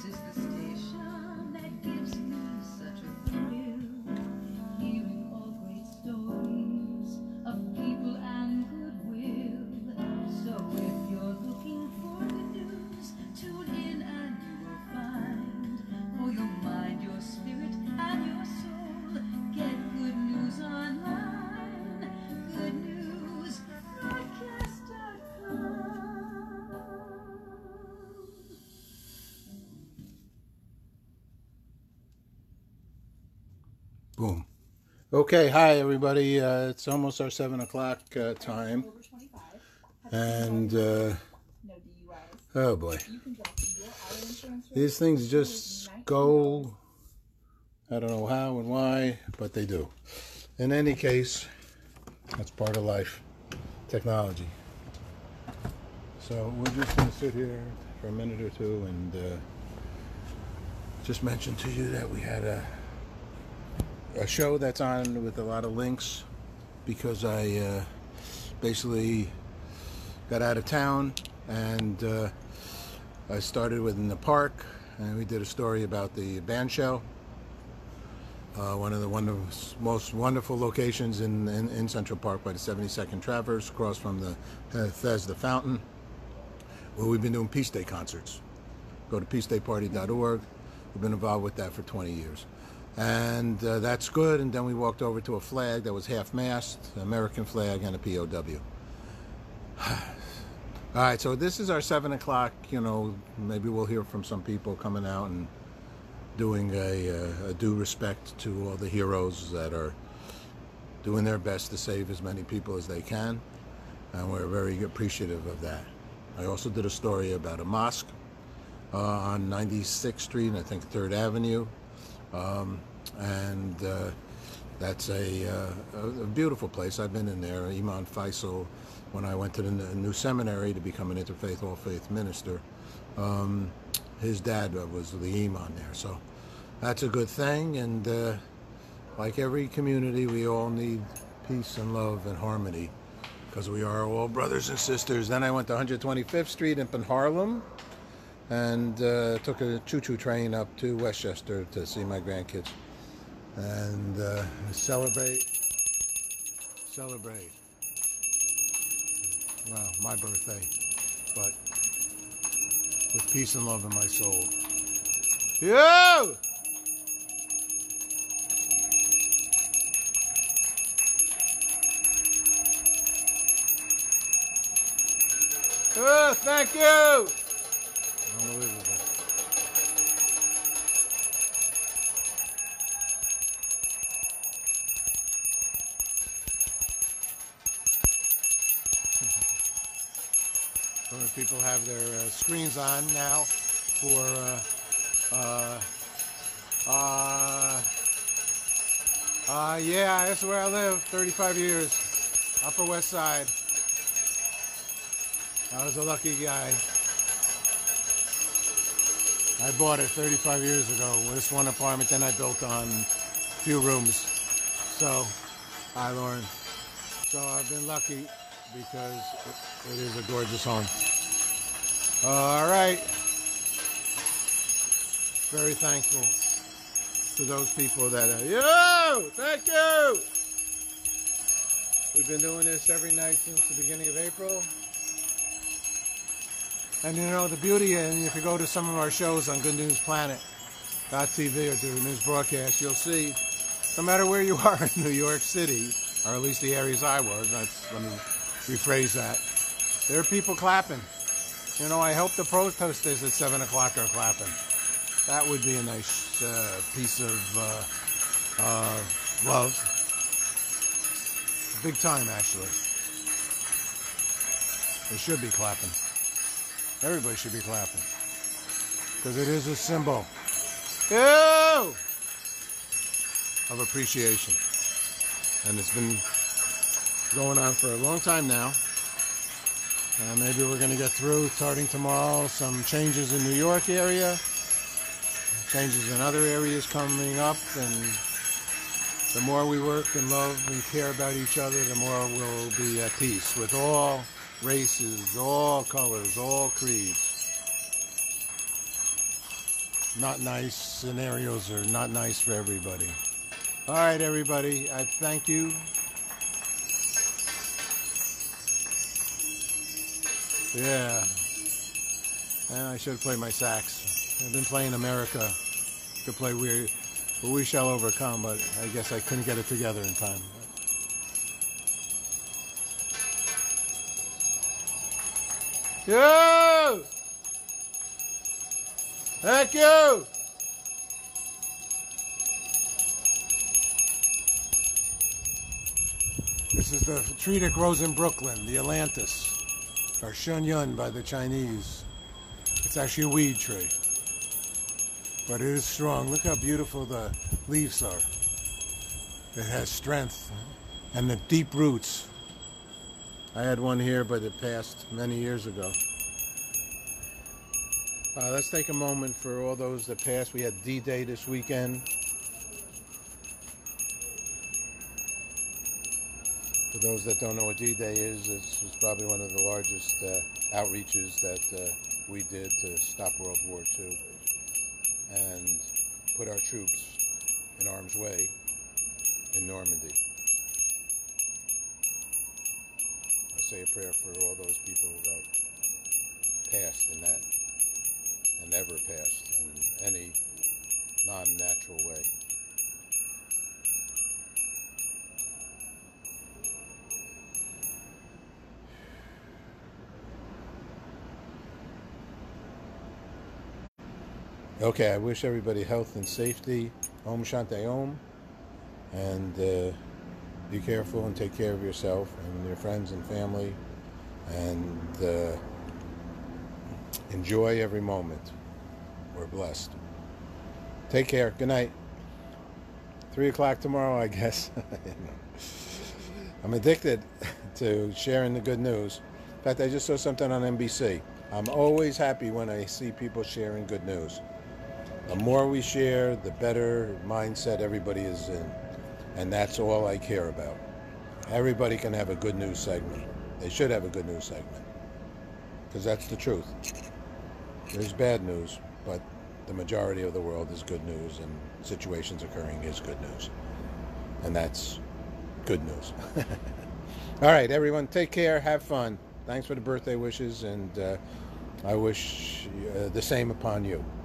This is the station that gives me such a thrill, hearing all great stories of people and goodwill. So if you're looking for good news, tune in and you will find, for your mind, your spirit, and your soul, get good news online. Good News Broadcast.com. Boom. Okay, hi everybody. It's almost our 7 o'clock time. And, oh boy. These things just go, I don't know how and why, but they do. In any case, that's part of life. Technology. So we're just going to sit here for a minute or two and just mention to you that we had a show that's on with a lot of links because I basically got out of town and I started in the park and we did a story about the band show. One of the most wonderful locations in Central Park by the 72nd Traverse, across from the Bethesda Fountain, where we've been doing Peace Day concerts. Go to peacedayparty.org. We've been involved with that for 20 years. And that's good. And then we walked over to a flag that was half-mast, American flag, and a POW. All right, so this is our 7 o'clock, maybe we'll hear from some people coming out and doing a due respect to all the heroes that are doing their best to save as many people as they can. And we're very appreciative of that. I also did a story about a mosque on 96th Street and I think 3rd Avenue. That's a beautiful place. I've been in there. Imam Faisal, when I went to the new seminary to become an interfaith, all-faith minister, his dad was the imam there. So that's a good thing. And like every community, we all need peace and love and harmony because we are all brothers and sisters. Then I went to 125th Street in Harlem and took a choo-choo train up to Westchester to see my grandkids and celebrate. Well, my birthday, but with peace and love in my soul. Yo! Oh, thank you! Unbelievable. People have their screens on now for yeah, that's where I live, 35 years, Upper West Side. I was a lucky guy. I bought it 35 years ago with this one apartment, then I built on a few rooms. So, hi Lauren. So I've been lucky because it is a gorgeous home. All right. Very thankful to those people that yo! Thank you! We've been doing this every night since the beginning of April. And the beauty, and if you go to some of our shows on Good News Planet.tv or do the news broadcast, you'll see, no matter where you are in New York City, or at least the areas I was, let me rephrase that, there are people clapping. I hope the protesters at 7 o'clock are clapping. That would be a nice piece of love. Big time, actually. They should be clapping. Everybody should be clapping. Because it is a symbol of appreciation. And it's been going on for a long time now. Maybe we're going to get through, starting tomorrow, some changes in New York area, changes in other areas coming up, and the more we work and love and care about each other, the more we'll be at peace with all races, all colors, all creeds. not nice scenarios are not nice for everybody. All right, everybody, I thank you. Yeah, and I should play my sax. I've been playing America to play Weird, but We Shall Overcome, but I guess I couldn't get it together in time. Yo! Thank you! This is the tree that grows in Brooklyn, the Atlantis, or Shenyun by the Chinese. It's actually a weed tree, but it is strong. Look how beautiful the leaves are. It has strength and the deep roots. I had one here, but it passed many years ago. Let's take a moment for all those that passed. We had D-Day this weekend. For those that don't know what D-Day is, this was probably one of the largest outreaches that we did to stop World War II and put our troops in harm's way in Normandy. I say a prayer for all those people that passed in that and never passed in any non-natural way. Okay, I wish everybody health and safety. Om Shanti Om. And be careful and take care of yourself and your friends and family. And enjoy every moment. We're blessed. Take care. Good night. 3 o'clock tomorrow, I guess. I'm addicted to sharing the good news. In fact, I just saw something on NBC. I'm always happy when I see people sharing good news. The more we share, the better mindset everybody is in. And that's all I care about. Everybody can have a good news segment. They should have a good news segment. Because that's the truth. There's bad news, but the majority of the world is good news, and situations occurring is good news. And that's good news. All right, everyone, take care. Have fun. Thanks for the birthday wishes, and I wish the same upon you.